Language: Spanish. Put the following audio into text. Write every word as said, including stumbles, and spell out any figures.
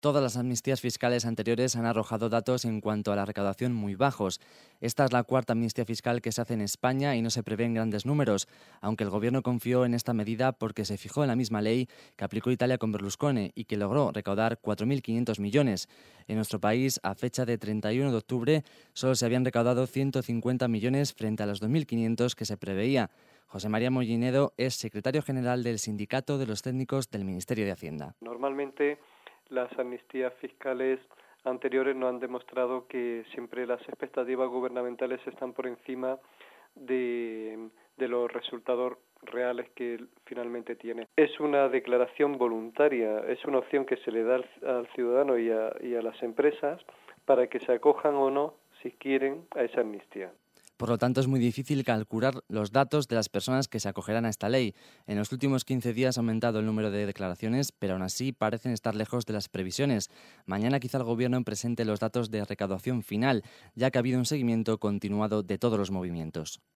Todas las amnistías fiscales anteriores han arrojado datos en cuanto a la recaudación muy bajos. Esta es la cuarta amnistía fiscal que se hace en España y no se prevén grandes números, aunque el Gobierno confió en esta medida porque se fijó en la misma ley que aplicó Italia con Berlusconi y que logró recaudar cuatro mil quinientos millones. En nuestro país, a fecha de treinta y uno de octubre, solo se habían recaudado ciento cincuenta millones frente a los dos mil quinientos que se preveía. José María Mollinedo es secretario general del Sindicato de los Técnicos del Ministerio de Hacienda. Normalmente, las amnistías fiscales anteriores nos han demostrado que siempre las expectativas gubernamentales están por encima de, de los resultados reales que finalmente tiene. Es una declaración voluntaria, es una opción que se le da al, al ciudadano y a, y a las empresas para que se acojan o no, si quieren, a esa amnistía. Por lo tanto, es muy difícil calcular los datos de las personas que se acogerán a esta ley. En los últimos quince días ha aumentado el número de declaraciones, pero aún así parecen estar lejos de las previsiones. Mañana quizá el Gobierno presente los datos de recaudación final, ya que ha habido un seguimiento continuado de todos los movimientos.